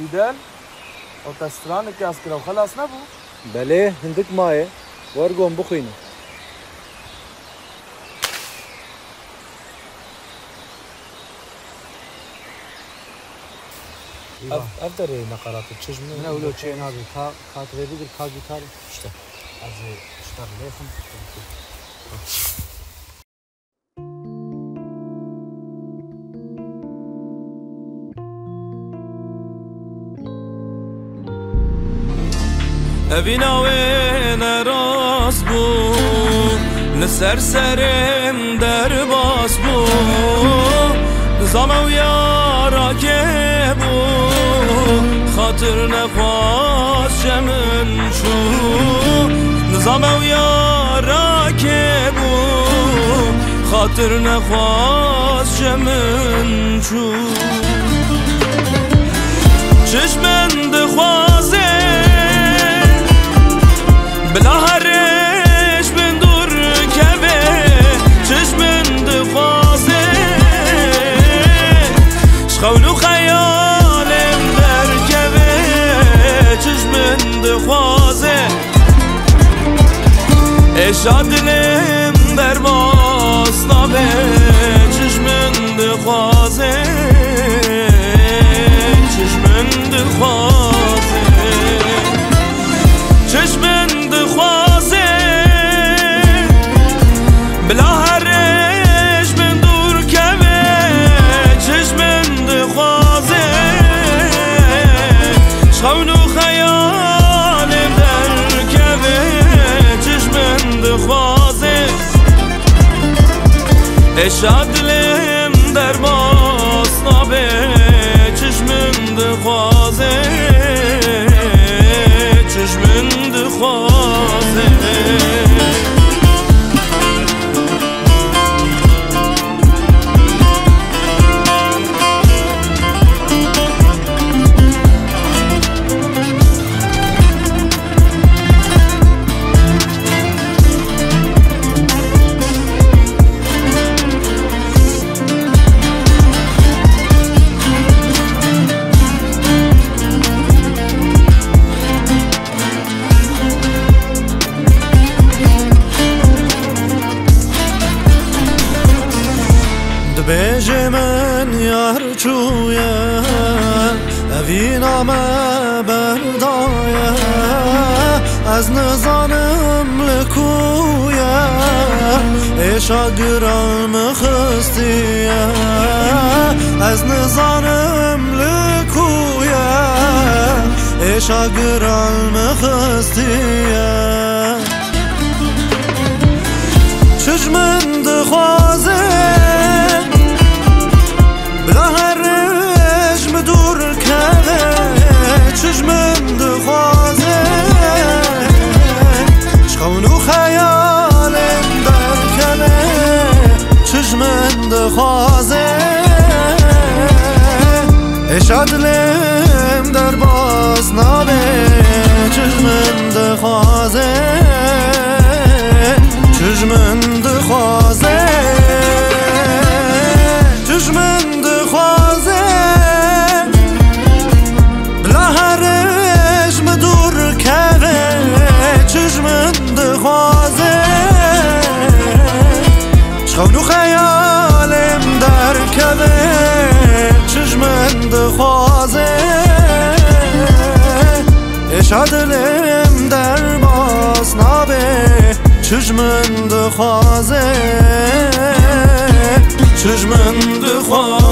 فیدل آتستران که از کرا خلاص نبود؟ بله هندک مایه ورگم بخوینه أفضل نقرات التشجم من أولو تشين هذا كاتري بيقول كاجيتاري إشته هذا اشتر ليكم أبينا وين راس بو نسر سرم در باس بو نظام ويا که بو خاطر نخواست شمن شو نظام ويا که بو خاطر نخواست شمن شو چشمن دخوازه بلا هرش من دور كبه چشمن دخوازه شخولو خیالم در کبه چشمن دخوازه اشاد دلم در باستابه چشمن دخوازه چشمن دخوازه چشمن دخوازه بلا هرش من دور کبه چشمن دخوازه شخونو خیالم در کبه چشمن دخوازه اشاد دلم در باستابه چشمن دخوازه چشمن دخوازه بیج من یار چویه اوی نامه بردایه از نزانم لکویه ایشا گرام خستیه از نزانم لکویه ایشا گرام خستیه چشمن دخوازه بلا هرش مدور كذا چشمن دخوازه شخونو خيالم در كذا چشمن دخوازه اشاد لم در باز نابه چشمن دخوازه چشمن دخوازه چشمن دخوازه بلا هرش مدور كذا چشمن دخوازه شخونو خیالم در كذا چشمن دخوازه اشاد لم در باز نابه چشمن دخوازه چشمن دخوازه